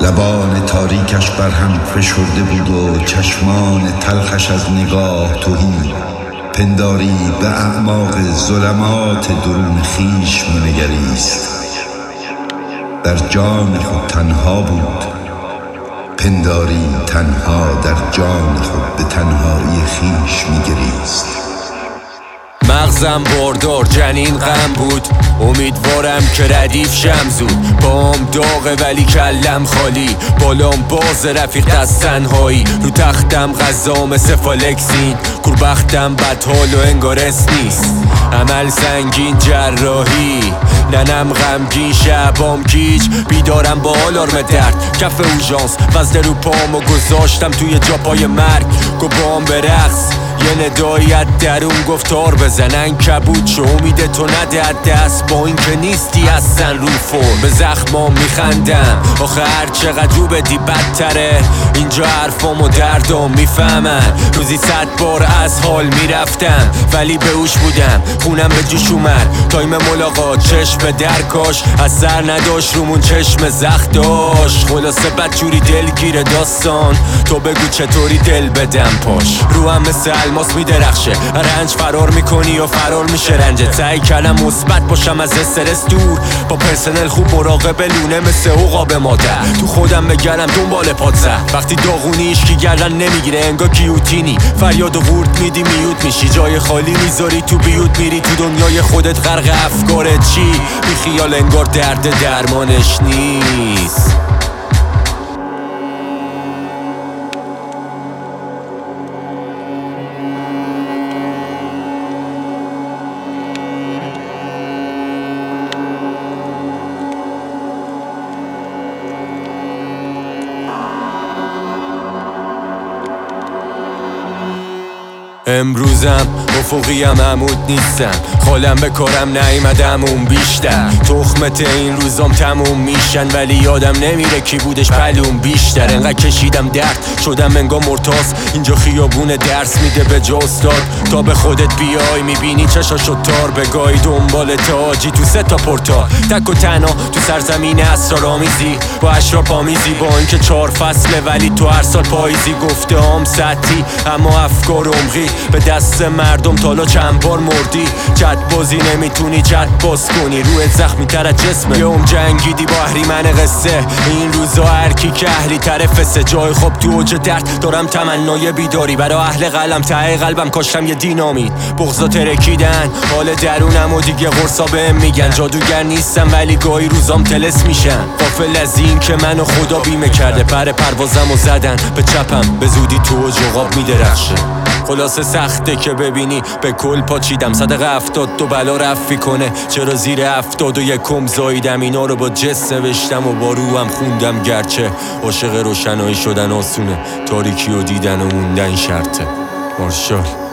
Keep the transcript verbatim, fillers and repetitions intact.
لبان تاریکش بر هم فشرده بود و چشمان تلخش از نگاه تهی. پنداری به اعماق ظلمات درون خویش می‌نگریست. در جان خود تنها بود، پنداری تنها در جان خود به تنهایی خویش می‌گریست. مغزم باردار جنین غم بود، امیدوارم که ردیف شم زود. بام داغه ولی کلم خالی، بالام باز رفیق دست تنهایی. رو تختم غذا مثل فالکسین، کوربختم بدحال و انگارس نیست. عمل سنگین جراحی، ننم غمگین شبام گیج. بیدارم با آلارم درد کف اوژانس، وزده رو پامو گذاشتم توی جاپای مرگ. گو بام به رقص یه ندایت درون گفتار بزنن کبود شو، امید تو نده دست با این که نیستی هستن رو فرم. به زخمام میخندم آخه هر چقدر رو بدی بدتره. اینجا حرفام و دردام میفهمن، روزی صد بار از حال میرفتم ولی به اوش بودم. خونم به جوش اومد تایم ملاقات، چشم به درکاش اثر نداشت رومون چشم زخت داشت. خلاصه بدجوری دلگیر داستان، تو بگو چطوری دل بدم پاش. رو هم مثل الماس میدرخشه، رنج فرار میکنی و فرار میشه رنجت. سعی کردم مثبت باشم از استرس دور، با پرسنل خوب مراقب لونه مثل عقاب مادر. تو خودم بگردم دنبال پادزه، وقتی داغونی ایشکی گردن نمیگیره انگار گیوتینی. فریاد و قورت میدی میوت میشی، جای خالی میذاری تو بیوت میری تو دنیای خودت غرق افکارت. چی بی خیال انگار درد درمانش نیست. امروزم افقیم عمود نیستم، خالم به کارم نیمدم اون بیشتر. تخمت این روزام تموم میشن ولی یادم نمیره کی بودش پلوم بیشتر. انقدر کشیدم درد شدم انگار مرتاز، اینجا خیابون درس میده به جا استاد. تا به خودت بیای میبینی چشاشو تار، بگاهی دنبال تاجی تو سه تا پورتال. تک و تنها تو سرزمین اسرارآمیزی با اشراف آمیزی، با اینکه چهار فصله ولی تو هر سال پاییزی. گفته هم سطحی اما افکار عمقی، به دست مردم تالا چند بار مردی. چت بازی نمیتونی چت باز کنی، روحت زخمی تر از جسمه. یه ام جنگیدی با اهریمن قصه، این روزا هرکی که اهلی طرفسه. جای خوب تو اوج درد دارم تمنای بیداری، برای اهل قلم ته قلبم کاشتم یه دینامیت. بغضا ترکیدن حال درونم و دیگه قرصا بهم میگن جادوگر نیستم ولی گاهی روزام تلس میشن. غافل از این که منو خدا بیمه کرده، پر پروازم و زدن به چپم به زودی تو اوج عقاب میدرخشه. خلاصه سخته که ببینی به کل پاچیدم. صدق افتاد دو بلا رفی کنه، چرا زیر افتاد و یکم زاییدم. اینا رو با جس نوشتم و با روحم خوندم، گرچه عاشق روشنایی شدن آسونه، تاریکی و دیدن و موندن شرطه. مارشال